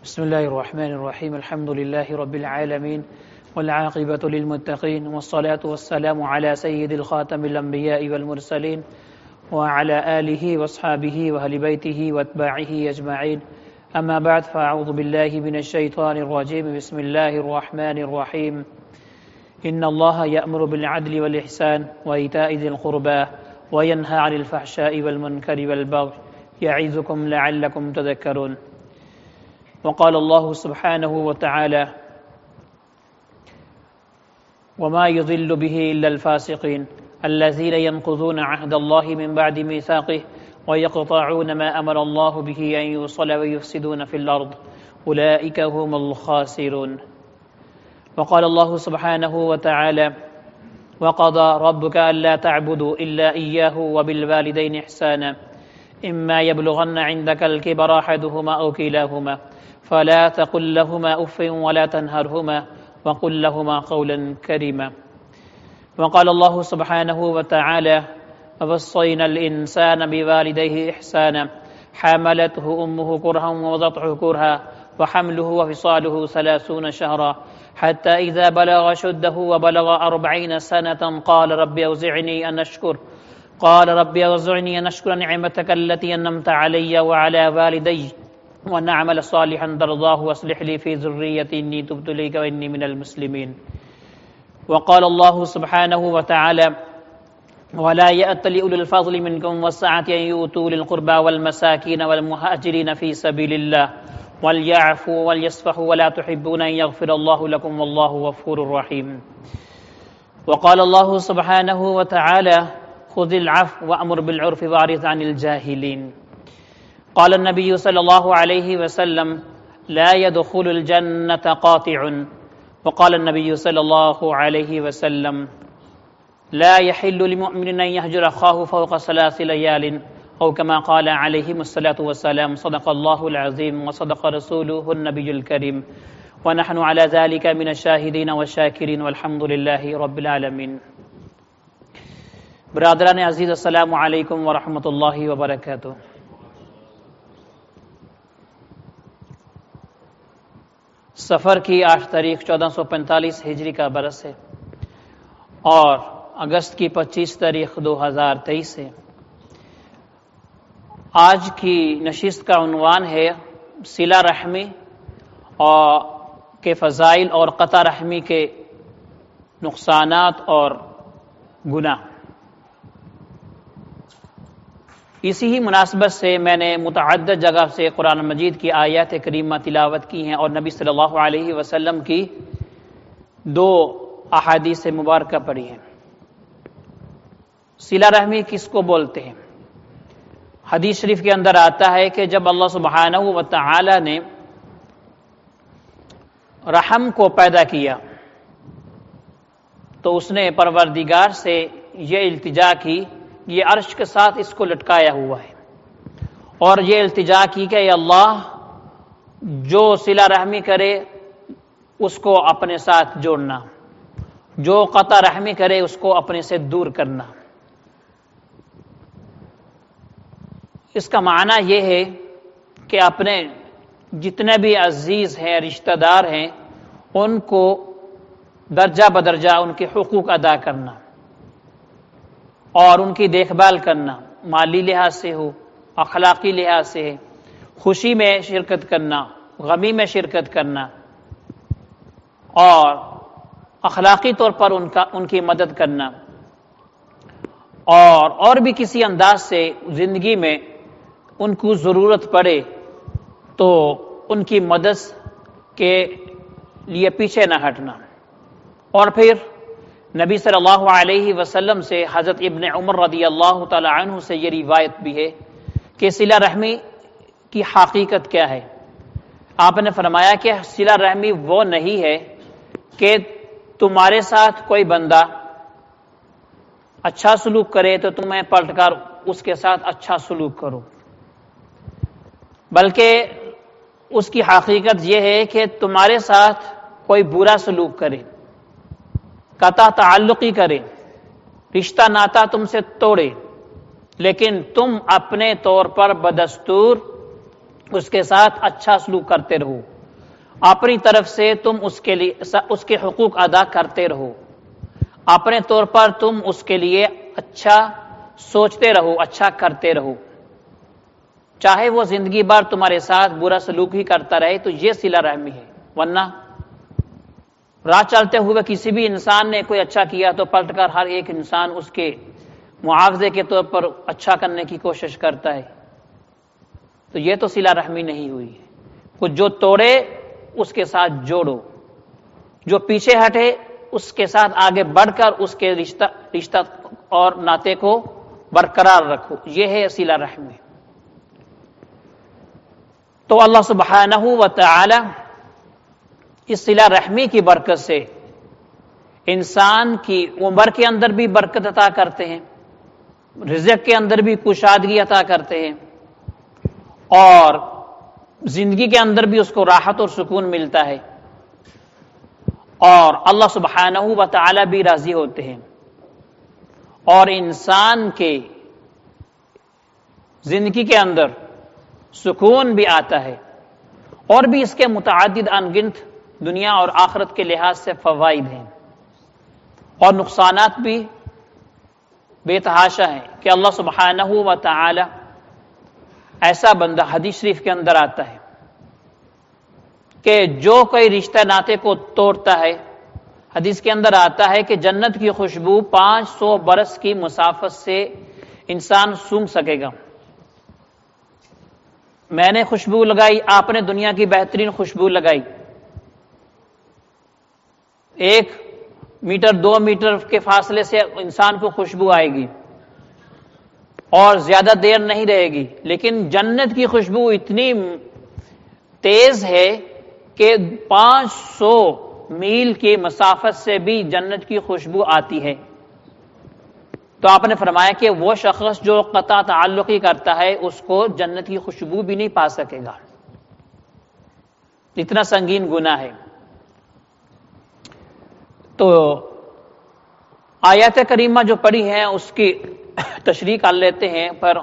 بسم الله الرحمن الرحيم الحمد لله رب العالمين والعاقبة للمتقين والصلاة والسلام على سيد الخاتم الأنبياء والمرسلين وعلى آله واصحابه وأهل بيته واتباعه أجمعين أما بعد فأعوذ بالله من الشيطان الرجيم بسم الله الرحمن الرحيم إن الله يأمر بالعدل والإحسان وإيتاء ذي القربى وينهى عن الفحشاء والمنكر والبغي يعظكم لعلكم تذكرون وقال الله سبحانه وتعالى وما يضل به إلا الفاسقين الذين ينقضون عهد الله من بعد ميثاقه ويقطعون ما أمر الله به أن يوصل ويفسدون في الأرض أولئك هم الخاسرون وقال الله سبحانه وتعالى وقضى ربك ألا تعبدوا إلا إياه وبالوالدين إحسانا إما يبلغن عندك الكبر أحدهما أو كلاهما فلا تقل لهما أف ولا تنهرهما وقل لهما قولا كريما وقال الله سبحانه وتعالى ووصينا الإنسان بوالديه إحسانا حملته أمه كرها ووضعته كرها وحمله وفصاله 30 شهرا حتى إذا بلغ شده وبلغ 40 سنة قال رب أوزعني أن أشكر نعمتك التي أنعمت علي وعلى والدي وأن أعمل صالحا ترضاه واصلح لي في ذريتي إني تبت إليك وإني من المسلمين وقال الله سبحانه وتعالى ولا يأتل أولو الفضل منكم والسعة أن يؤتوا للقربى والمساكين والمهاجرين في سبيل الله وليعفوا وليصفحوا ولا تحبون أن يغفر الله لكم والله غفور رحيم وقال الله سبحانه وتعالى خذ العفو وأمر بالعرف وأعرض عن الجاهلين قال النبي صلى الله عليه وسلم لا يدخل الجنة قاطع وقال النبي صلى الله عليه وسلم لا يحل لمؤمن أن يهجر أخاه فوق 3 ليال أو كما قال عليهم الصلاة والسلام صدق الله العظيم وصدق رسوله النبي الكريم ونحن على ذلك من الشاهدين والشاكرين والحمد لله رب العالمين برادران عزیز السلام علیکم ورحمۃ اللہ وبرکاتہ۔ سفر کی 8 تاریخ 1445 ہجری کا برس ہے اور اگست کی 25 تاریخ 2023 ہے۔ آج کی نشست کا عنوان ہے صلہ رحمی اور کے فضائل اور قطع رحمی کے نقصانات اور گناہ۔ اسی ہی مناسبت سے میں نے متعدد جگہ سے قرآن مجید کی آیات کریمہ تلاوت کی ہیں اور نبی صلی اللہ علیہ وسلم کی 2 احادیث مبارکہ پڑھی ہیں۔ صلہ رحمی کس کو بولتے ہیں؟ حدیث شریف کے اندر آتا ہے کہ جب اللہ سبحانہ و تعالی نے رحم کو پیدا کیا تو اس نے پروردگار سے یہ التجا کی، یہ عرش کے ساتھ اس کو لٹکایا ہوا ہے، اور یہ التجا کی کہ اے اللہ جو صلہ رحمی کرے اس کو اپنے ساتھ جوڑنا، جو قطع رحمی کرے اس کو اپنے سے دور کرنا۔ اس کا معنی یہ ہے کہ اپنے جتنے بھی عزیز ہیں، رشتہ دار ہیں، ان کو درجہ بدرجہ ان کے حقوق ادا کرنا اور ان کی دیکھ بھال کرنا، مالی لحاظ سے ہو، اخلاقی لحاظ سے، خوشی میں شرکت کرنا، غمی میں شرکت کرنا، اور اخلاقی طور پر ان کی مدد کرنا، اور بھی کسی انداز سے زندگی میں ان کو ضرورت پڑے تو ان کی مدد کے لیے پیچھے نہ ہٹنا۔ اور پھر نبی صلی اللہ علیہ وسلم سے حضرت ابن عمر رضی اللہ تعالی عنہ سے یہ روایت بھی ہے کہ صلہ رحمی کی حقیقت کیا ہے۔ آپ نے فرمایا کہ صلہ رحمی وہ نہیں ہے کہ تمہارے ساتھ کوئی بندہ اچھا سلوک کرے تو تمہیں پلٹ کر اس کے ساتھ اچھا سلوک کرو، بلکہ اس کی حقیقت یہ ہے کہ تمہارے ساتھ کوئی برا سلوک کرے، قطع تعلقی کرے، رشتہ ناتا تم سے توڑے، لیکن تم اپنے طور پر بدستور اس کے ساتھ اچھا سلوک کرتے رہو، اپنی طرف سے تم اس کے حقوق ادا کرتے رہو، اپنے طور پر تم اس کے لیے اچھا سوچتے رہو، اچھا کرتے رہو، چاہے وہ زندگی بھر تمہارے ساتھ برا سلوک ہی کرتا رہے تو یہ صلہ رحمی ہے۔ ورنہ راہ چلتے ہوئے کسی بھی انسان نے کوئی اچھا کیا تو پلٹ کر ہر ایک انسان اس کے معاوضے کے طور پر اچھا کرنے کی کوشش کرتا ہے، تو یہ تو صلہ رحمی نہیں ہوئی ہے۔ کچھ جو توڑے اس کے ساتھ جوڑو، جو پیچھے ہٹے اس کے ساتھ آگے بڑھ کر اس کے رشتہ اور ناطے کو برقرار رکھو، یہ ہے صلہ رحمی۔ تو اللہ سبحانہ و تعالی اس صلہ رحمی کی برکت سے انسان کی عمر کے اندر بھی برکت عطا کرتے ہیں، رزق کے اندر بھی کشادگی عطا کرتے ہیں، اور زندگی کے اندر بھی اس کو راحت اور سکون ملتا ہے، اور اللہ سبحانہ و تعالی بھی راضی ہوتے ہیں، اور انسان کے زندگی کے اندر سکون بھی آتا ہے، اور بھی اس کے متعدد انگنت دنیا اور آخرت کے لحاظ سے فوائد ہیں، اور نقصانات بھی بے تحاشا ہیں کہ اللہ سبحانہ و تعالی ایسا بندہ، حدیث شریف کے اندر آتا ہے کہ جو کوئی رشتہ ناطے کو توڑتا ہے، حدیث کے اندر آتا ہے کہ جنت کی خوشبو 500 برس کی مسافت سے انسان سونگھ سکے گا۔ میں نے خوشبو لگائی، آپ نے دنیا کی بہترین خوشبو لگائی، 1 میٹر 2 میٹر کے فاصلے سے انسان کو خوشبو آئے گی اور زیادہ دیر نہیں رہے گی، لیکن جنت کی خوشبو اتنی تیز ہے کہ 500 میل کی مسافت سے بھی جنت کی خوشبو آتی ہے۔ تو آپ نے فرمایا کہ وہ شخص جو قطع تعلقی کرتا ہے اس کو جنت کی خوشبو بھی نہیں پا سکے گا، اتنا سنگین گناہ ہے۔ تو آیات کریمہ جو پڑھی ہیں اس کی تشریح کر لیتے ہیں پر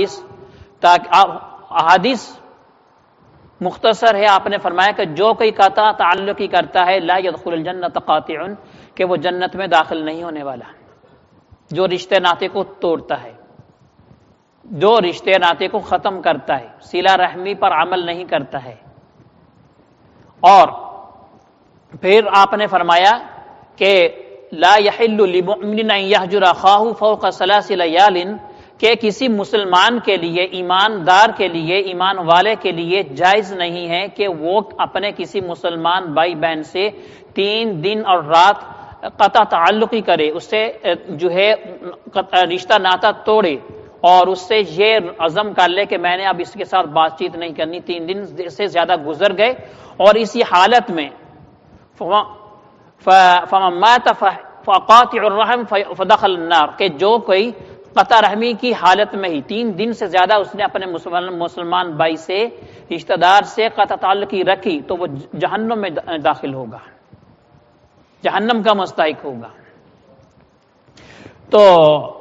احادیث مختصر ہے۔ آپ نے فرمایا کہ جو کوئی قطع تعلقی کرتا ہے لا يدخل الجنت قاطع، کہ وہ جنت میں داخل نہیں ہونے والا، جو رشتے ناطے کو توڑتا ہے، جو رشتے ناطے کو ختم کرتا ہے، صلہ رحمی پر عمل نہیں کرتا ہے۔ اور پھر آپ نے فرمایا کہ لا يحل لمؤمن ان يهجر اخاه فوق 3 ليال، کہ کسی مسلمان کے لیے، ایماندار کے لیے، ایمان والے کے لیے جائز نہیں ہے کہ وہ اپنے کسی مسلمان بھائی بہن سے 3 دن اور رات قطع تعلقی کرے، اس سے جو ہے رشتہ ناطہ توڑے، اور اس سے یہ عزم کر لے کہ میں نے اب اس کے ساتھ بات چیت نہیں کرنی، 3 دن سے زیادہ گزر گئے، اور اسی حالت میں فَمَن مَاتَ فَقَاطِعُ الرَّحِمِ فَدَخَلَ النَّارِ، کہ جو کوئی قطع رحمی کی حالت میں ہی 3 دن سے زیادہ اس نے اپنے مسلمان بھائی سے، رشتہ دار سے قطع تعلقی رکھی تو وہ جہنم میں داخل ہوگا، جہنم کا مستحق ہوگا۔ تو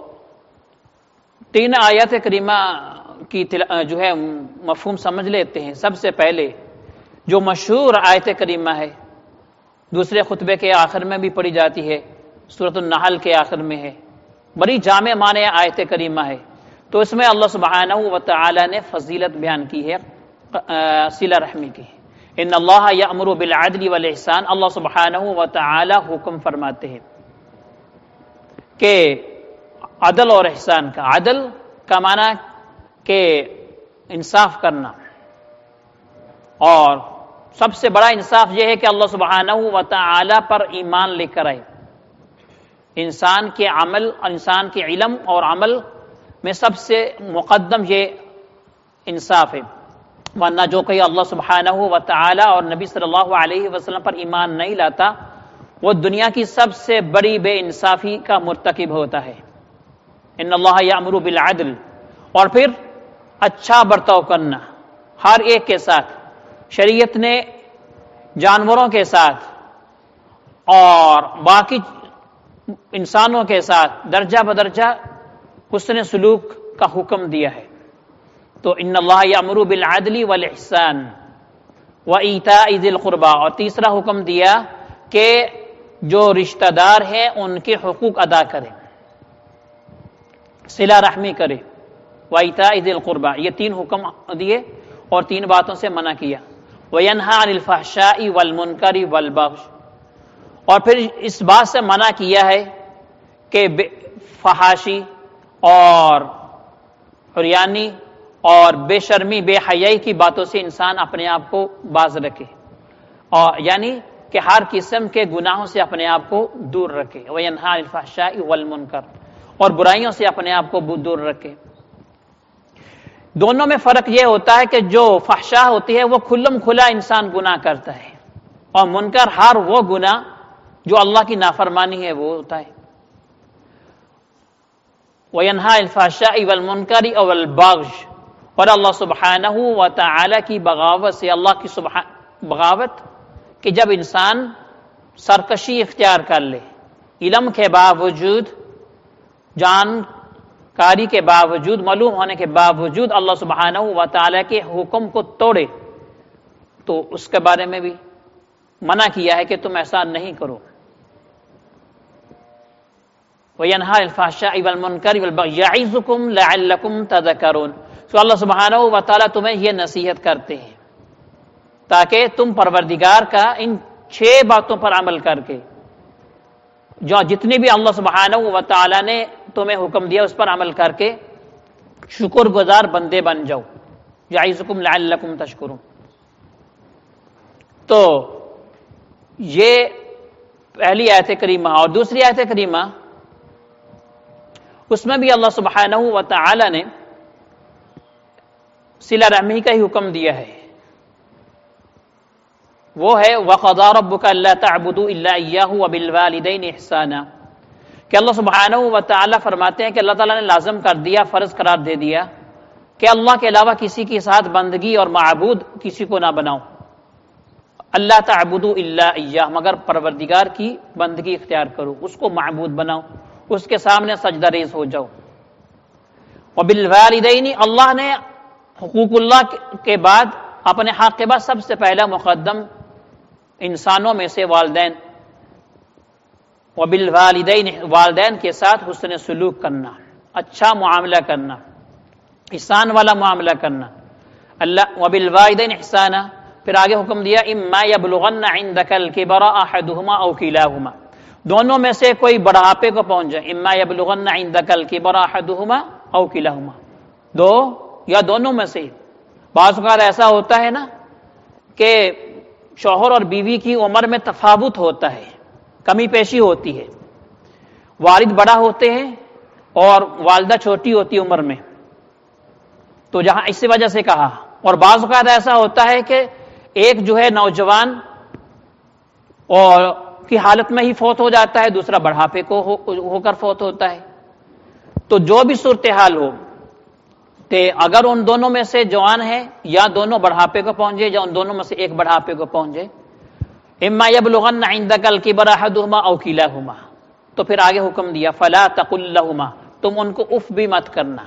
3 آیات کریمہ کی جو ہے مفہوم سمجھ لیتے ہیں۔ سب سے پہلے جو مشہور آیت کریمہ ہے، دوسرے خطبے کے آخر میں بھی پڑھی جاتی ہے، سورۃ النحل کے آخر میں ہے، بڑی جامع معنی آیت کریمہ ہے، تو اس میں اللہ سبحانہ و تعالی نے فضیلت بیان کی ہے صلہ رحمی کی۔ ان اللہ یأمر بالعدل والاحسان، اللہ سبحانہ و تعالی حکم فرماتے ہیں کہ عدل اور احسان کا۔ عدل کا معنی کہ انصاف کرنا، اور سب سے بڑا انصاف یہ ہے کہ اللہ سبحانہ و تعالی پر ایمان لے کر آئے۔ انسان کے عمل، انسان کے علم اور عمل میں سب سے مقدم یہ انصاف ہے، ورنہ جو کوئی اللہ سبحانہ و تعالی اور نبی صلی اللہ علیہ وسلم پر ایمان نہیں لاتا وہ دنیا کی سب سے بڑی بے انصافی کا مرتکب ہوتا ہے۔ ان اللہ یأمر بالعدل، اور پھر اچھا برتاؤ کرنا ہر ایک کے ساتھ۔ شریعت نے جانوروں کے ساتھ اور باقی انسانوں کے ساتھ درجہ بدرجہ حسن سلوک کا حکم دیا ہے۔ تو ان اللہ یأمر بالعدل والاحسان، وَإِيتَاءِ ذِي الْقُرْبَى، اور تیسرا حکم دیا کہ جو رشتہ دار ہیں ان کے حقوق ادا کرے، صلہ رحمی کرے۔ وَإِيتَاءِ ذِي الْقُرْبَى، یہ تین حکم دیے اور تین باتوں سے منع کیا۔ وَيَنْهَى عَنِ الْفَحْشَاءِ وَالْمُنْكَرِ وَالْبَغْيِ، اور پھر اس بات سے منع کیا ہے کہ فحاشی اور عریانی اور بے شرمی بے حیائی کی باتوں سے انسان اپنے آپ کو باز رکھے، اور یعنی کہ ہر قسم کے گناہوں سے اپنے آپ کو دور رکھے۔ وَيَنْهَى عَنِ الْفَحْشَاءِ وَالْمُنْكَرِ، اور برائیوں سے اپنے آپ کو دور رکھے۔ دونوں میں فرق یہ ہوتا ہے کہ جو فحشا ہوتی ہے وہ کھلم کھلا انسان گناہ کرتا ہے، اور منکر ہر وہ گناہ جو اللہ کی نافرمانی ہے وہ ہوتا ہے۔ وَيَنْهَى عَنِ الْفَحْشَاءِ وَالْمُنْكَرِ وَالْبَغْيِ، اور اللہ سبحانہ و تعالی کی بغاوت سے، اللہ کی بغاوت کہ جب انسان سرکشی اختیار کر لے، علم کے باوجود، جانکاری کے باوجود، معلوم ہونے کے باوجود اللہ سبحانہ و تعالی کے حکم کو توڑے، تو اس کے بارے میں بھی منع کیا ہے کہ تم ایسا نہیں کرو۔ وَيَنْهَى عَنِ الْفَحْشَاءِ وَالْمُنْكَرِ وَالْبَغْيِ يَعِظُكُمْ لَعَلَّكُمْ تَذَكَّرُونَ، تو اللہ سبحانہ و تعالیٰ تمہیں یہ نصیحت کرتے ہیں تاکہ تم پروردگار کا ان 6 باتوں پر عمل کر کے، جو جتنی بھی اللہ سبحانہ و تعالیٰ نے تمہیں حکم دیا اس پر عمل کر کے شکر گزار بندے بن جاؤ۔ یعظکم لعلکم تشکرون۔ تو یہ پہلی آیت کریمہ، اور دوسری آیت کریمہ اس میں بھی اللہ سبحانہ و تعالیٰ نے صلہ رحمی کا ہی حکم دیا ہے، وہ ہے وَقَضَىٰ رَبُّكَ أَلَّا تَعْبُدُوا إِلَّا إِيَّاهُ وَبِالْوَالِدَيْنِ إِحْسَانًا، کہ اللہ سبحانہ و تعالیٰ فرماتے ہیں کہ اللہ تعالیٰ نے لازم کر دیا، فرض قرار دے دیا کہ اللہ کے علاوہ کسی کے ساتھ بندگی اور معبود کسی کو نہ بناؤ۔ اللہ تعبدوا الا ایاہ، مگر پروردگار کی بندگی اختیار کرو، اس کو معبود بناؤ، اس کے سامنے سجدہ ریز ہو جاؤ۔ وبالوالدین، اللہ نے حقوق اللہ کے بعد، اپنے حق کے بعد سب سے پہلا مقدم انسانوں میں سے والدین، وبالوالدین، والدین کے ساتھ حسن سلوک کرنا، اچھا معاملہ کرنا، احسان والا معاملہ کرنا۔ اللہ وبالوالدین احسانا، پھر آگے حکم دیا اما یبلغن عندک الکبر احدہما او کلاہما، دونوں میں سے کوئی بڑھاپے کو پہنچ جائے، اما یبلغن عندک الکبر احدہما او کلاہما، دو یا دونوں میں سے۔ بعض اوقات ایسا ہوتا ہے نا کہ شوہر اور بیوی کی عمر میں تفاوت ہوتا ہے، کمی پیشی ہوتی ہے، والد بڑا ہوتے ہیں اور والدہ چھوٹی ہوتی عمر میں، تو جہاں اسی وجہ سے کہا۔ اور بعض اوقات ایسا ہوتا ہے کہ ایک جو ہے نوجوان اور کی حالت میں ہی فوت ہو جاتا ہے، دوسرا بڑھاپے کو ہو کر فوت ہوتا ہے۔ تو جو بھی صورتحال ہو، کہ اگر ان دونوں میں سے جوان ہے یا دونوں بڑھاپے کو پہنچے یا ان دونوں میں سے ایک بڑھاپے کو پہنچے، اما یبلغن عندک الکبر احدہما او کلاہما، تو پھر آگے حکم دیا فلا تقل لہما، تم ان کو اف بھی مت کرنا۔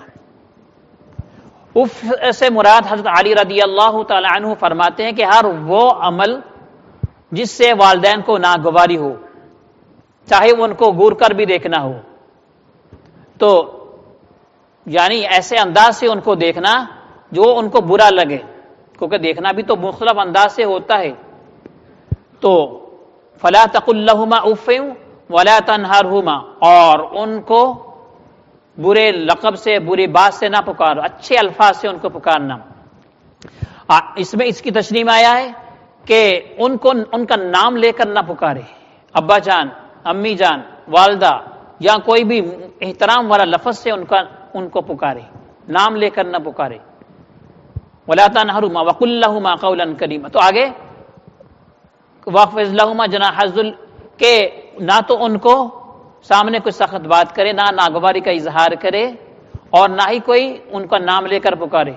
اف سے مراد حضرت علی رضی اللہ تعالی عنہ فرماتے ہیں کہ ہر وہ عمل جس سے والدین کو ناگواری ہو، چاہے وہ ان کو گور کر بھی دیکھنا ہو، تو یعنی ایسے انداز سے ان کو دیکھنا جو ان کو برا لگے، کیونکہ دیکھنا بھی تو مختلف انداز سے ہوتا ہے۔ تو فلا تقل لہما اف ولا تنہرہما، اور ان کو برے لقب سے، بری بات سے نہ پکارو، اچھے الفاظ سے ان کو پکارنا۔ اس میں اس کی تشریح میں آیا ہے کہ ان کا نام لے کر نہ پکارے، ابا جان، امی جان، والدہ، یا کوئی بھی احترام والا لفظ سے ان کو پکارے، نام لے کر نہ پکارے۔ ولا تنہرہما وقل لہما قولا کریما، تو آگے واخفض لہما جناح الذل، کہ نہ تو ان کو سامنے کوئی سخت بات کرے، نہ ناگواری کا اظہار کرے، اور نہ ہی کوئی ان کا نام لے کر پکارے۔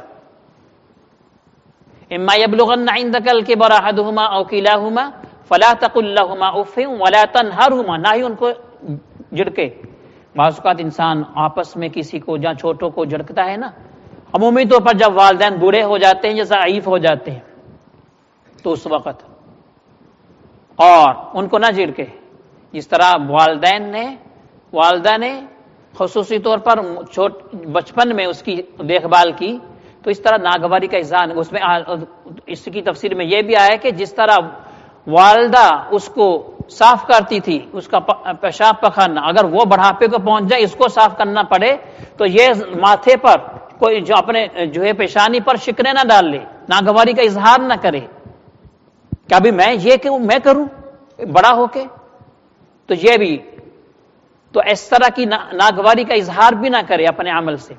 اما یبلغن عندک الکبر احدہما او کلاہما فلا تقل لہما اف ولا تنہرہما، نہ ہی ان کو جھڑکے۔ بعض اوقات انسان آپس میں کسی کو، جہاں چھوٹوں کو جھڑکتا ہے نا، عمومی طور پر جب والدین بوڑھے ہو جاتے ہیں یا ضعیف ہو جاتے ہیں، تو اس وقت اور ان کو نہ جھڑکے، جس طرح والدہ نے خصوصی طور پر بچپن میں اس کی دیکھ بھال کی، تو اس طرح ناگواری کا اظہار اس میں اس کی تفسیر میں یہ بھی آیا کہ جس طرح والدہ اس کو صاف کرتی تھی، اس کا پیشاب پخانا، اگر وہ بڑھاپے کو پہنچ جائے اس کو صاف کرنا پڑے تو یہ ماتھے پر کوئی جو اپنے جو ہے پیشانی پر شکنے نہ ڈال لے، ناگواری کا اظہار نہ کرے کہ ابھی میں کروں بڑا ہو کے، تو یہ بھی تو اس طرح کی ناگواری کا اظہار بھی نہ کرے اپنے عمل سے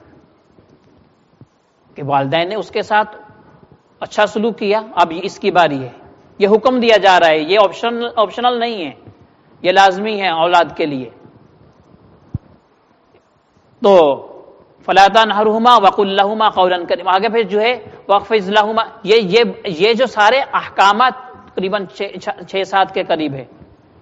کہ والدین نے اس کے ساتھ اچھا سلوک کیا، اب اس کی باری ہے، یہ حکم دیا جا رہا ہے، یہ آپشنل نہیں ہے، یہ لازمی ہے اولاد کے لیے۔ تو فلا تنہرہما وقل لہما قولا کریما، آگے پھر جو ہے واخفض لہما، یہ جو سارے احکامات تقریباً 6-7 کے قریب ہے۔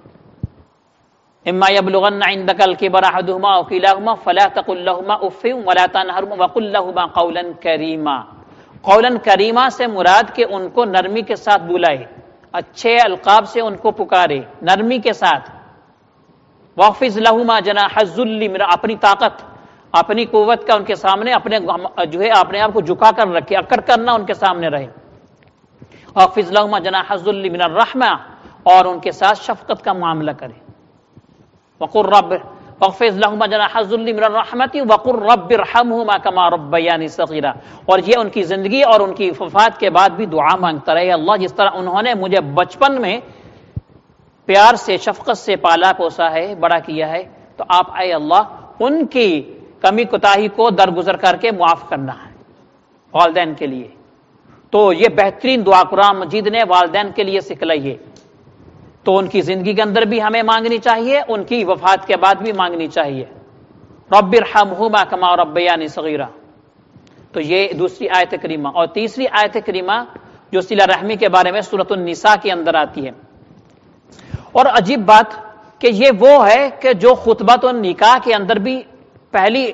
اما یبلغن عندک الکبر احدہما او کلاہما فلا تقل لہما اف ولا تنہرہما وقل لہما قولا کریما۔ قولا کریما سے مراد کہ ان کو نرمی کے ساتھ بلائے، اچھے القاب سے ان کو پکارے نرمی کے ساتھ۔ واخفض لہما جناح الذل، اپنی طاقت اپنی قوت کا ان کے سامنے اپنے آپ کو جھکا کر رکھے، اکڑ کرنا ان کے سامنے رہے۔ واخفض لہما جناح الذل من الرحمہ، اور ان کے ساتھ شفقت کا معاملہ کرے۔ وقل رب واخفض لہما جناح الذل من الرحمۃ وقل رب ارحمہما کما ربیانی صغیرا، اور یہ ان کی زندگی اور ان کی وفات کے بعد بھی دعا مانگتا رہے، اللہ جس طرح انہوں نے مجھے بچپن میں پیار سے شفقت سے پالا پوسا ہے، بڑا کیا ہے، تو آپ اے اللہ ان کی کمی کوتاہی کو درگزر کر کے معاف کرنا ہے والدین کے لیے۔ تو یہ بہترین دعا قرآن مجید نے والدین کے لیے سکھلائی ہے، تو ان کی زندگی کے اندر بھی ہمیں مانگنی چاہیے، ان کی وفات کے بعد بھی مانگنی چاہیے۔ رب ارحمہما کما ربیانی صغیرا، تو یہ دوسری آیت کریمہ۔ اور تیسری آیت کریمہ جو صلہ رحمی کے بارے میں سورۃ النساء کے اندر آتی ہے، اور عجیب بات کہ یہ وہ ہے کہ جو خطبۃ النکاح کے اندر بھی پہلی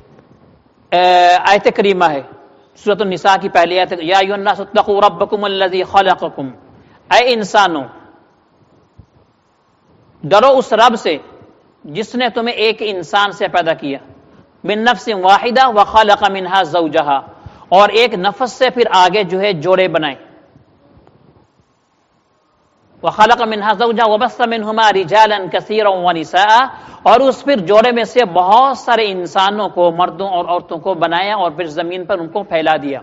آیت کریمہ ہے، سورۃ النساء کی پہلی آیت، یا ایھا الناس اتقوا ربکم الذی خلقکم، اے انسانوں ڈرو اس رب سے جس نے تمہیں ایک انسان سے پیدا کیا، من نفس واحدہ وخلق منها زوجہا، اور ایک نفس سے پھر آگے جو ہے جوڑے بنائے، وخلق منها زوجہا وبث منہما رجالا کثیرا ونساء، اور اس پھر جوڑے میں سے بہت سارے انسانوں کو، مردوں اور عورتوں کو بنایا اور پھر زمین پر ان کو پھیلا دیا۔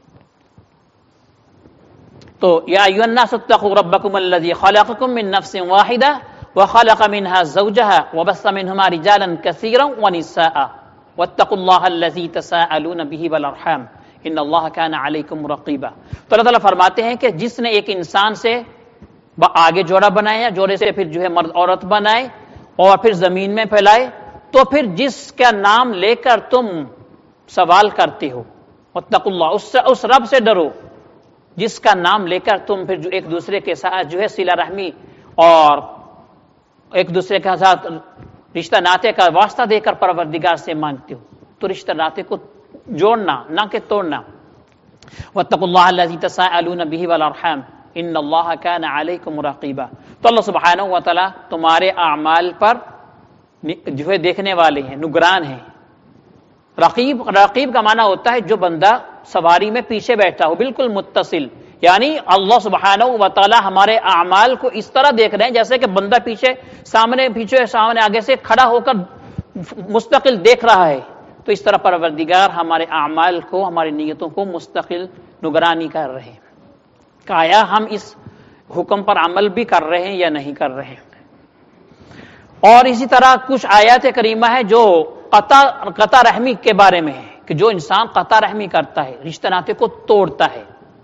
تو یا ایھا الناس اتقوا ربکم الذی خلقکم من نفس واحدہ وخلق منها زوجها وبث منهما رجالا كثيرا ونساء واتقوا الله الذي تساءلون به والارحام ان الله كان عليكم رقيبا۔ تو اللہ تعالیٰ فرماتے ہیں کہ جس نے ایک انسان سے آگے جوڑا بنایا، جوڑے سے پھر جو ہے مرد عورت بنائے اور پھر زمین میں پھیلائے، تو پھر جس کا نام لے کر تم سوال کرتے ہو، واتقوا اللہ، اس رب سے ڈرو جس کا نام لے کر تم پھر جو ایک دوسرے کے ساتھ جو ہے صلہ رحمی اور ایک دوسرے کے ساتھ رشتہ ناطے کا واسطہ دے کر پروردگار سے مانگتے ہو، تو رشتہ ناطے کو جوڑنا نہ کہ توڑنا۔ واتقوا اللہ الذی تساءلون به والارحام ان اللہ کان علیکم رقیبا۔ تو اللہ سبحانہ و تعالی تمہارے اعمال پر جو ہے دیکھنے والے ہیں، نگران ہیں۔ رقیب کا معنی ہوتا ہے جو بندہ سواری میں پیچھے بیٹھا ہو، بالکل متصل، یعنی اللہ سبحانہ و تعالی ہمارے اعمال کو اس طرح دیکھ رہے ہیں جیسے کہ بندہ سامنے آگے سے کھڑا ہو کر مستقل دیکھ رہا ہے، تو اس طرح پروردگار ہمارے اعمال کو، ہماری نیتوں کو مستقل نگرانی کر رہے ہیں کہ آیا ہم اس حکم پر عمل بھی کر رہے ہیں یا نہیں کر رہے ہیں۔ اور اسی طرح کچھ آیات کریمہ ہے جو قطع رحمی کے بارے میں ہے کہ جو انسان قطع رحمی کرتا ہے، رشتہ ناطے کو توڑتا ہے۔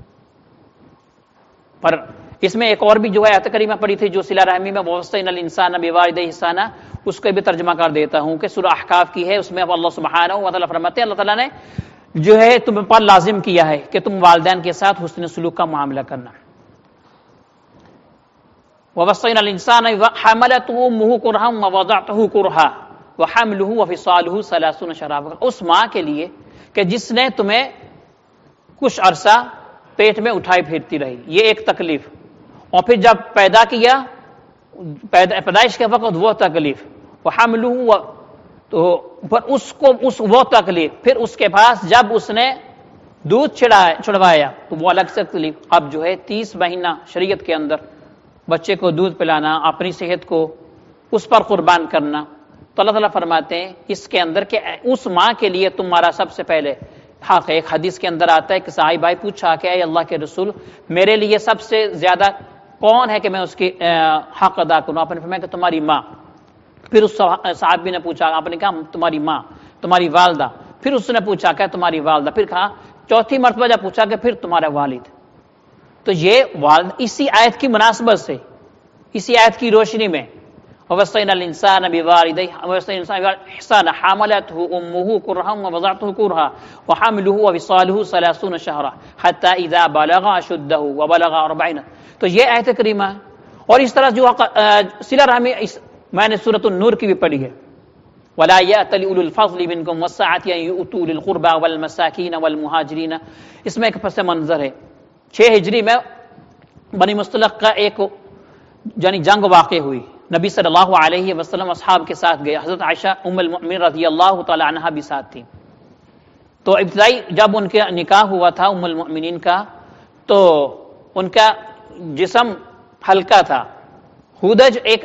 پر اس میں ایک اور بھی جو ہے آیت کریمہ پڑھی تھی جو صلہ رحمی میں وَوَصَّيْنَا الْإِنسَانَ بِوَالِدَيْهِ احسانا، اس کو بھی ترجمہ کر دیتا ہوں کہ سورہ احقاف کی ہے، اس میں اللہ سبحانہ و تعالیٰ فرماتے ہیں اللہ تعالیٰ نے جو ہے تم پر لازم کیا ہے کہ تم والدین کے ساتھ حسن سلوک کا معاملہ کرنا۔ وَوَصَّيْنَا الْإِنسَانَ حَمَلَتْهُ أُمُّهُ كُرْهًا وَوَضَعْتُهُ كُرْهًا وَحَمْلُهُ وَفِصَالُهُ 30 شهرًا، اس ماں کے لیے کہ جس نے تمہیں کچھ عرصہ پیٹ میں اٹھائی پھرتی رہی، یہ ایک تکلیف، اور پھر جب پیدا کیا پیدائش کے وقت وہ تکلیف، وحملہ تو پر اس وہ تکلیف، پھر اس کے پاس جب اس نے دودھ چھڑوایا تو وہ الگ سے تکلیف۔ اب جو ہے 30 مہینہ شریعت کے اندر بچے کو دودھ پلانا، اپنی صحت کو اس پر قربان کرنا، تو اللہ تعالیٰ فرماتے ہیں اس کے اندر کہ اس ماں کے لیے تمہارا سب سے پہلے حق ہے۔ ایک حدیث کے اندر آتا ہے کہ صحابی بھائی پوچھا کہ اے اللہ کے رسول، میرے لیے سب سے زیادہ کون ہے کہ میں اس کی حق ادا کروں؟ آپ نے فرمایا کہ تمہاری ماں۔ پھر اس صحابی نے پوچھا، آپ نے کہا تمہاری ماں، تمہاری والدہ، پھر اس نے پوچھا کہ تمہاری والدہ، پھر کہا چوتھی مرتبہ جب پوچھا کہ پھر تمہارا والد۔ تو یہ والد اسی آیت کی مناسبت سے، اسی آیت کی روشنی میں وَوَصَّيْنَا الْإِنسَانَ بِوَالِدَيْهِ إِحْسَانًا حَمَلَتْهُ أُمُّهُ كُرْهًا وَوَضَعَتْهُ كُرْهًا وَحَمْلُهُ وَفِصَالُهُ 30 شهرا حتى إذا بلغ أشده وبلغ 40۔ تو یہ آیت کریمہ ہے، اور اس طرح جو صلہ رحمی میں نے سورۃ النور کی بھی پڑھی ہے، وَلَا يَأْتَلِ أُولُو الْفَضْلِ مِنْكُمْ وَالسَّعَةِ أَن يُؤْتُوا أُولِي الْقُرْبَى وَالْمَسَاكِينَ وَالْمُهَاجِرِينَ۔ اس میں ایک پس منظر ہے، 6 ہجری میں بنی مصطلق کا ایک یعنی جنگ واقع ہوئی، نبی صلی اللہ علیہ وسلم اصحاب کے ساتھ گئے، حضرت عائشہ ام المؤمنین رضی اللہ تعالی عنہا بھی ساتھ تھی۔ تو ابتدائی جب ان کا نکاح ہوا تھا ام المؤمنین کا، تو ان کا جسم ہلکا تھا۔ ہودج ایک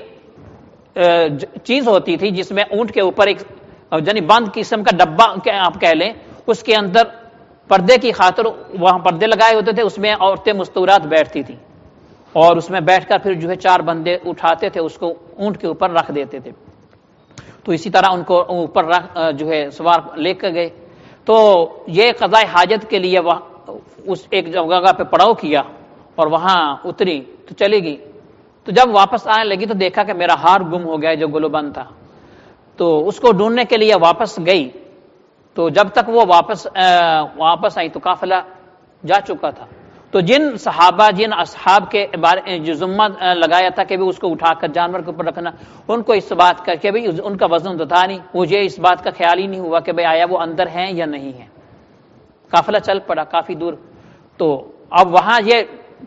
چیز ہوتی تھی جس میں اونٹ کے اوپر ایک یعنی بند قسم کا ڈبہ آپ کہہ لیں، اس کے اندر پردے کی خاطر وہاں پردے لگائے ہوتے تھے، اس میں عورتیں مستورات بیٹھتی تھیں، اور اس میں بیٹھ کر پھر جو ہے 4 بندے اٹھاتے تھے، اس کو اونٹ کے اوپر رکھ دیتے تھے۔ تو اسی طرح ان کو اوپر جو ہے سوار لے کر گئے۔ تو یہ قضاء حاجت کے لیے اس ایک جگہ پہ پڑاؤ کیا اور وہاں اتری تو چلی گئی۔ تو جب واپس آنے لگی تو دیکھا کہ میرا ہار گم ہو گیا جو گلوبند تھا، تو اس کو ڈھونڈنے کے لیے واپس گئی۔ تو جب تک وہ واپس آئی تو قافلہ جا چکا تھا۔ تو جن اصحاب کے بارے جو ذمہ لگایا تھا کہ بھی اس کو اٹھا کر جانور کے اوپر رکھنا، ان کو اس بات کا کہ بھی ان کا وزن تو تھا نہیں، مجھے اس بات کا خیال ہی نہیں ہوا کہ بھئی آیا وہ اندر ہیں یا نہیں ہے۔ قافلہ چل پڑا کافی دور۔ تو اب وہاں یہ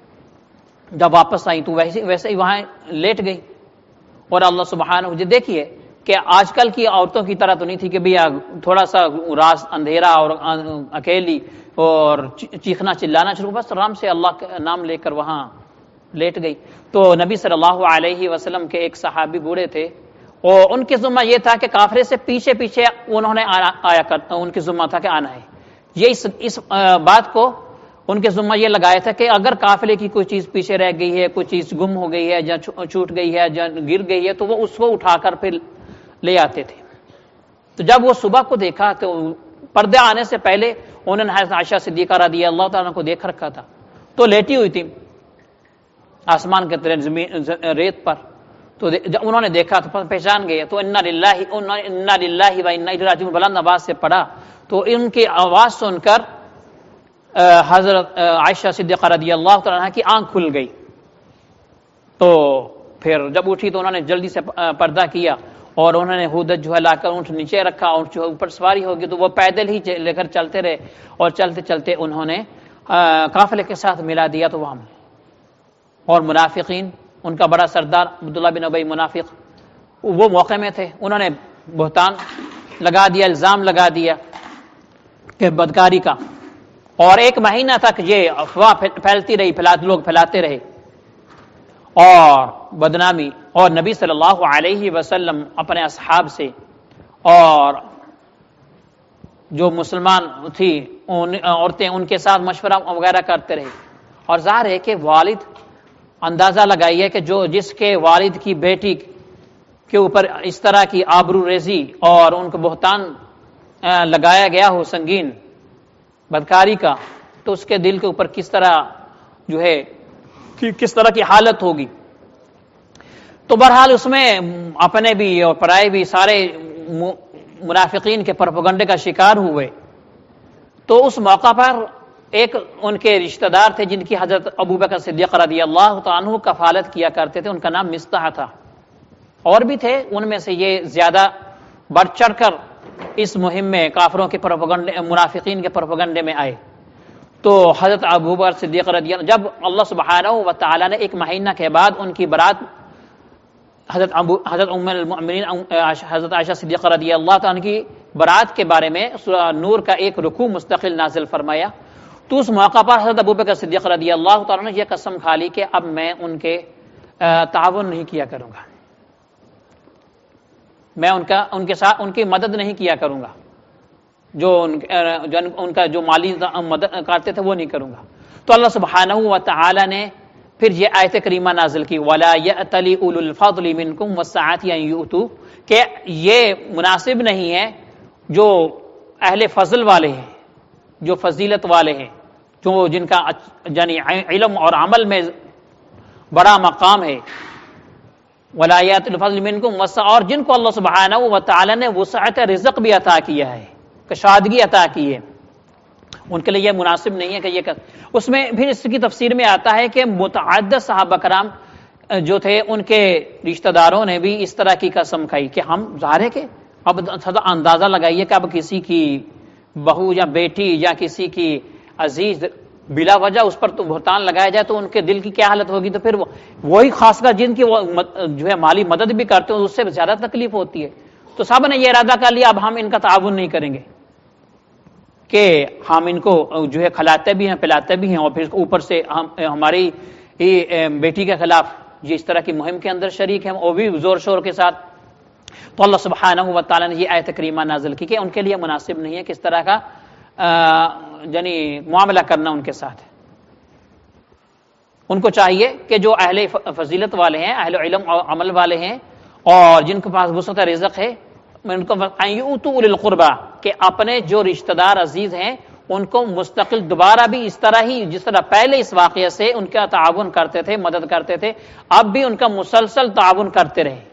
جب واپس آئی تو ویسے ہی وہاں لیٹ گئی، اور اللہ سبحانہ دیکھیے کہ آج کل کی عورتوں کی طرح تو نہیں تھی کہ بھی تھوڑا سا راز اندھیرا اور اکیلی اور چیخنا چلانا شروع، بس آرام سے اللہ کا نام لے کر وہاں لیٹ گئی۔ تو نبی صلی اللہ علیہ وسلم کے ایک صحابی بوڑھے تھے، اور ان کے ذمہ یہ تھا کہ کافرے سے پیچھے پیچھے انہوں نے آیا کرتا، ان کے ذمہ تھا کہ آنا ہے۔ یہ اس بات کو ان کے ذمہ یہ لگایا تھا کہ اگر قافلے کی کوئی چیز پیچھے رہ گئی ہے، کوئی چیز گم ہو گئی ہے یا چھوٹ گئی ہے یا گر گئی ہے، تو وہ اس کو اٹھا کر پھر لے آتے تھے۔ تو جب وہ صبح کو دیکھا تو پردے آنے سے پہلے انہوں نے حضرت عائشہ صدیقہ رضی اللہ تعالیٰ کو دیکھ رکھا تھا، تو لیٹی ہوئی تھی آسمان کے تلے ریت پر۔ تو جب انہوں نے دیکھا تو پہچان گئے، تو انا للہ و انا الیہ راجعون بلند آواز سے پڑھا۔ تو ان کی آواز سن کر حضرت عائشہ صدیقہ رضی اللہ تعالیٰ عنہ کی آنکھ کھل گئی۔ تو پھر جب اٹھی تو انہوں نے جلدی سے پردہ کیا، اور انہوں نے ہودج جو ہے لا کر اونٹ نیچے رکھا، اونٹ جو اوپر سواری ہوگی تو وہ پیدل ہی لے کر چلتے رہے، اور چلتے چلتے انہوں نے قافلے کے ساتھ ملا دیا۔ تو وہاں اور منافقین، ان کا بڑا سردار عبداللہ بن ابی منافق وہ موقع میں تھے، انہوں نے بہتان لگا دیا، الزام لگا دیا کہ بدکاری کا، اور 1 مہینہ تک یہ افواہ پھیلتی رہی، لوگ پھیلاتے رہے اور بدنامی۔ اور نبی صلی اللہ علیہ وسلم اپنے اصحاب سے اور جو مسلمان تھی عورتیں ان کے ساتھ مشورہ وغیرہ کرتے رہے، اور ظاہر ہے کہ والد اندازہ لگائیے کہ جس کے والد کی بیٹی کے اوپر اس طرح کی آبرو ریزی اور ان کو بہتان لگایا گیا ہو سنگین بدکاری کا، تو اس کے دل کے اوپر کس طرح جو ہے کس طرح کی حالت ہوگی۔ تو بہرحال اس میں اپنے بھی اور پرائے بھی سارے منافقین کے پروپیگنڈے کا شکار ہوئے۔ تو اس موقع پر ایک ان کے رشتہ دار تھے جن کی حضرت ابوبکر صدیق رضی اللہ تعالیٰ عنہ کفالت کیا کرتے تھے، ان کا نام مصطح تھا، اور بھی تھے، ان میں سے یہ زیادہ بڑھ چڑھ کر اس مہم میں کافروں کے پروپیگنڈے منافقین کے پروپیگنڈے میں آئے۔ تو حضرت ابو بکر صدیق رضی اللہ، جب اللہ سبحانہ و تعالیٰ نے ایک مہینہ کے بعد ان کی برات حضرت ام المؤمنین حضرت عائشہ صدیقہ رضی اللہ عنہ کی برات کے بارے میں سورہ نور کا ایک رکوع مستقل نازل فرمایا، تو اس موقع پر حضرت ابو بکر صدیق رضی اللہ تعالیٰ نے یہ قسم کھا لی کہ اب میں ان کے تعاون نہیں کیا کروں گا، میں ان کے ساتھ ان کی مدد نہیں کیا کروں گا، جو ان کا جو مالی مدد کرتے تھے وہ نہیں کروں گا۔ تو اللہ سبحانہ و تعالی نے پھر یہ آیت کریمہ نازل کی، وَلَا يَأْتَلِ أُولُو الْفَضْلِ مِنْكُمْ وَالسَّعَةِ أَنْ يُؤْتُوا، کہ یہ مناسب نہیں ہے جو اہل فضل والے ہیں، جو فضیلت والے ہیں، جو جن کا یعنی علم اور عمل میں بڑا مقام ہے، وَلَا يَأْتَلِ الْفَضْلِ مِنْكُمْ وَالسَّعَةِ، اور جن کو اللہ سبحانہ و تعالی نے وسعت رزق بھی عطا کیا ہے، کشادگی عطا کی ہے، ان کے لیے یہ مناسب نہیں ہے کہ یہ اس میں پھر اس کی تفسیر میں آتا ہے کہ متعدد صحابہ کرام جو تھے ان کے رشتہ داروں نے بھی اس طرح کی قسم کھائی کہ ہم ظاہر ہے کہ اب اندازہ لگائیے کہ اب کسی کی بہو یا بیٹی یا کسی کی عزیز بلا وجہ اس پر تو بہتان لگایا جائے تو ان کے دل کی کیا حالت ہوگی، تو پھر وہی خاص کر جن کی وہ جو ہے مالی مدد بھی کرتے ہیں اس سے زیادہ تکلیف ہوتی ہے۔ تو صاحب نے یہ ارادہ کر لیا اب ہم ان کا تعاون نہیں کریں گے، کہ ہم ان کو جو ہے کھلاتے بھی ہیں پلاتے بھی ہیں، اور پھر اوپر سے ہم ہماری بیٹی کے خلاف یہ اس طرح کی مہم کے اندر شریک ہیں، وہ بھی زور شور کے ساتھ۔ تو اللہ سبحانہ و تعالیٰ نے یہ آیت کریمہ نازل کی کہ ان کے لیے مناسب نہیں ہے کس طرح کا یعنی معاملہ کرنا ان کے ساتھ۔ ان کو چاہیے کہ جو اہل فضیلت والے ہیں، اہل علم اور عمل والے ہیں، اور جن کے پاس وسعت رزق ہے، ان کو یؤتوا اولي القربى، کہ اپنے جو رشتہ دار عزیز ہیں ان کو مستقل دوبارہ بھی اس طرح ہی جس طرح پہلے اس واقعے سے ان کا تعاون کرتے تھے، مدد کرتے تھے، اب بھی ان کا مسلسل تعاون کرتے رہے۔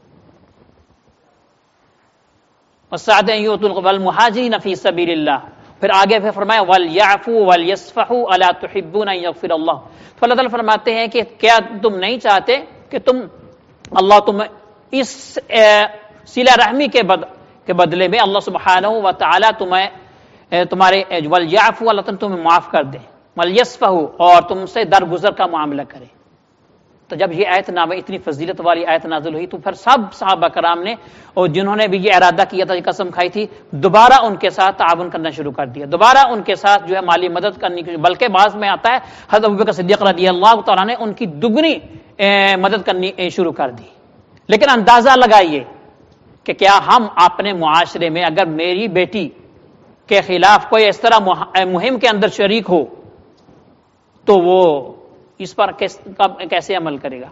والسعة أن يؤتوا القربى والمهاجرين في سبيل الله، پھر آگے پھر فرمایا وَلْيَعْفُوا وَلْيَصْفَحُوا أَلَا تُحِبُّونَ أَن يَغْفِرَ اللَّهُ، تو اللہ تعالیٰ فرماتے ہیں کہ کیا تم نہیں چاہتے کہ اللہ تم اس صلہ رحمی کے بدلے میں اللہ سبحانہ و تعالیٰ تمہارے وَلْيَعْفُوا، اللہ تعالیٰ تمہیں معاف کر دے، وَلْيَصْفَحُوا، اور تم سے درگزر کا معاملہ کرے۔ تو جب یہ آیت اتنی فضیلت والی آیت نازل ہوئی تو پھر سب صحابہ کرام نے اور جنہوں نے بھی یہ ارادہ کیا تھا، یہ قسم کھائی تھی، دوبارہ ان کے ساتھ تعاون کرنا شروع کر دیا، دوبارہ ان کے ساتھ جو ہے مالی مدد کرنی، بلکہ بعض میں آتا ہے حضرت ابوبکر صدیق رضی اللہ تعالیٰ نے ان کی دگنی مدد کرنی شروع کر دی۔ لیکن اندازہ لگائیے کہ کیا ہم اپنے معاشرے میں اگر میری بیٹی کے خلاف کوئی اس طرح مہم کے اندر شریک ہو تو وہ اس پر کیسے عمل کرے گا؟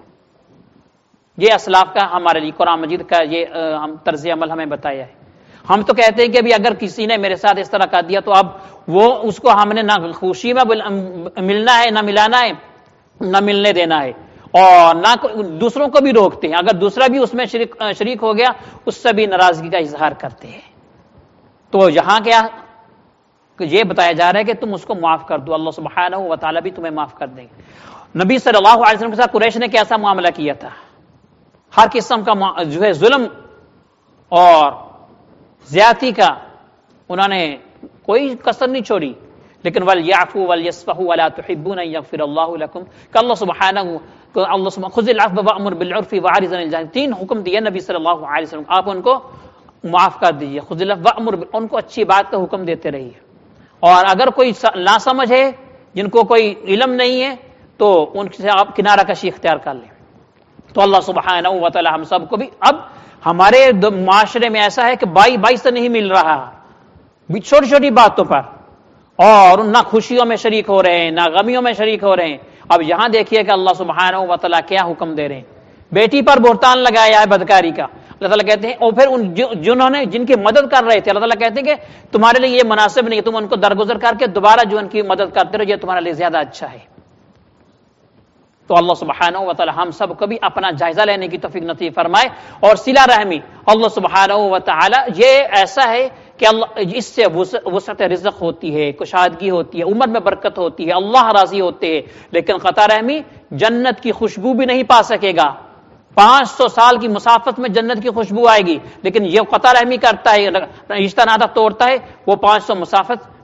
یہ اسلاف کا ہمارے لیے قرآن مجید کا یہ طرز عمل ہمیں بتایا ہے۔ ہم تو کہتے ہیں کہ بھی اگر کسی نے میرے ساتھ اس طرح کر دیا تو اب وہ اس کو ہم نے نہ خوشی میں ملنا ہے، نہ ملانا ہے، نہ ملنے دینا ہے، اور نہ دوسروں کو بھی روکتے ہیں، اگر دوسرا بھی اس میں شریک ہو گیا اس سے بھی ناراضگی کا اظہار کرتے ہیں۔ تو یہاں کیا یہ بتایا جا رہا ہے کہ تم اس کو معاف کر دو، اللہ سبحانہ و تعالیٰ بھی تمہیں معاف کر دیں گے۔ نبی صلی اللہ علیہ وسلم کے ساتھ قریش نے کیسا معاملہ کیا تھا؟ ہر قسم کا جو ہے ظلم اور زیادتی کا انہوں نے کوئی کسر نہیں چھوڑی، لیکن وَلْيَعْفُوا وَلْيَصْفَحُوا وَلَا تُحِبُّونَ أَن يَغْفِرَ اللَّهُ لَكُمْ، کہ اللہ سبحانہ خُذِ الْعَفْوَ وَأْمُرْ بِالْعُرْفِ وَأَعْرِضْ عَنِ الْجَاهِلِينَ، تین حکم دیے نبی صلی اللہ علیہ وسلم، آپ ان کو معاف کر دیجیے، خُذِ الْعَفْوَ وَأْمُرْ، ان کو اچھی بات کا حکم دیتے رہیے، اور اگر کوئی ناسمجھ ہے، جن کو کوئی علم نہیں ہے، تو ان سے آپ کنارہ کشی اختیار کر لیں۔ تو اللہ سبحانہ و تعالی ہم سب کو بھی، اب ہمارے معاشرے میں ایسا ہے کہ بائی سے نہیں مل رہا، چھوٹی چھوٹی باتوں پر، اور نہ خوشیوں میں شریک ہو رہے ہیں، نہ غمیوں میں شریک ہو رہے ہیں۔ اب یہاں دیکھیے کہ اللہ سبحانہ و تعالی کیا حکم دے رہے ہیں، بیٹی پر بہتان لگایا ہے بدکاری کا، اللہ تعالیٰ کہتے ہیں، اور پھر جنہوں نے جن کی مدد کر رہے تھے اللہ تعالیٰ کہتے ہیں کہ تمہارے لیے یہ مناسب نہیں، تم ان کو درگزر کر کے دوبارہ جو ان کی مدد کرتے رہو، یہ تمہارے لیے زیادہ اچھا ہے۔ تو اللہ سبحانہ و تعالی ہم سب کو بھی اپنا جائزہ لینے کی توفیق نصیب فرمائے، اور صلہ رحمی اللہ سبحانہ و تعالی یہ ایسا ہے کہ اللہ اس سے وسعت رزق ہوتی ہے، کشادگی ہوتی ہے، عمر میں برکت ہوتی ہے، اللہ راضی ہوتے ہیں، لیکن قطع رحمی جنت کی خوشبو بھی نہیں پا سکے گا۔ 500 سال کی مسافت میں جنت کی خوشبو آئے گی، لیکن یہ قطع رحمی کرتا ہے، رشتہ ناطہ توڑتا ہے، وہ 500 مسافت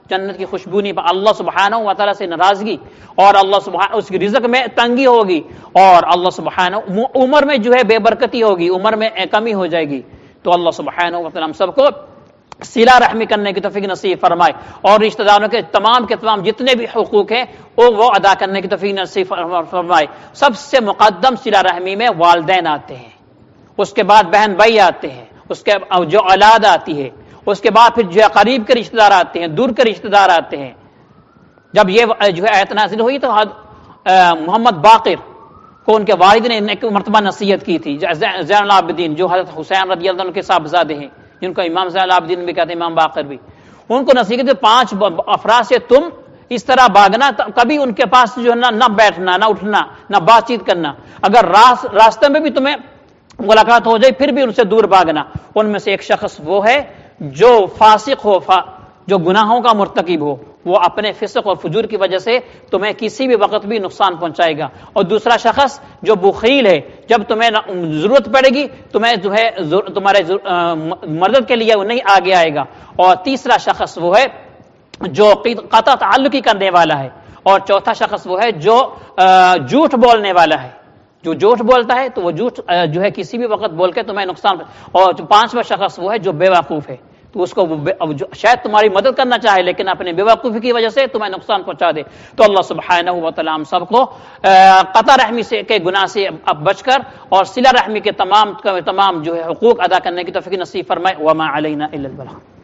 جنت کی خوشبو نہیں پا، اللہ سبحانہ و تعالیٰ سے ناراضگی، اور اللہ سبحانہ اس کی رزق میں تنگی ہوگی، اور اللہ سبحانہ عمر میں جو ہے بے برکتی ہوگی، عمر میں کمی ہو جائے گی۔ تو اللہ سبحانہ و تعالیٰ ہم سب کو صلہ رحمی کرنے کی توفیق نصیب فرمائے، اور رشتہ داروں کے تمام جتنے بھی حقوق ہیں وہ ادا کرنے کی توفیق نصیب فرمائے۔ سب سے مقدم صلہ رحمی میں والدین آتے ہیں، اس کے بعد بہن بھائی آتے ہیں، اس کے جو اولاد آتی ہے، اس کے بعد پھر جو ہے قریب کے رشتہ دار آتے ہیں، دور کے رشتہ دار آتے ہیں۔ جب یہ جو ہے آیت نازل ہوئی تو محمد باقر کو ان کے والد نے ایک مرتبہ نصیحت کی تھی، زین العابدین جو حضرت حسین رضی اللہ عنہ کے صاحبزادے ہیں، جن کو امام زین العابدین بھی کہتے ہیں، امام باقر بھی، ان کو نصیحت 5 افراد سے تم اس طرح بھاگنا، کبھی ان کے پاس جو ہے نہ بیٹھنا، نہ اٹھنا، نہ بات چیت کرنا، اگر راستے میں بھی تمہیں ملاقات ہو جائے پھر بھی ان سے دور بھاگنا۔ ان میں سے ایک شخص وہ ہے جو فاسق ہو، جو گناہوں کا مرتکب ہو، وہ اپنے فسق اور فجور کی وجہ سے تمہیں کسی بھی وقت بھی نقصان پہنچائے گا، اور دوسرا شخص جو بخیل ہے، جب تمہیں ضرورت پڑے گی تمہیں جو ہے تمہارے مدد کے لیے وہ نہیں آگے آئے گا، اور تیسرا شخص وہ ہے جو قطع تعلقی کرنے والا ہے، اور چوتھا شخص وہ ہے جو جھوٹ بولنے والا ہے، جو جھوٹ بولتا ہے تو وہ جھوٹ جو ہے کسی بھی وقت بول کے تمہیں نقصان، اور 5واں شخص وہ ہے جو بے وقوف ہے، تو اس کو شاید تمہاری مدد کرنا چاہے لیکن اپنے بے وقوفی کی وجہ سے تمہیں نقصان پہنچا دے۔ تو اللہ سبحانہ و تعالی ہم سب کو قطع رحمی سے کے گناہ سے اب بچ کر اور صلہ رحمی کے تمام جو ہے حقوق ادا کرنے کی توفیق نصیب فرمائے۔ وما علینا الا البلاغ۔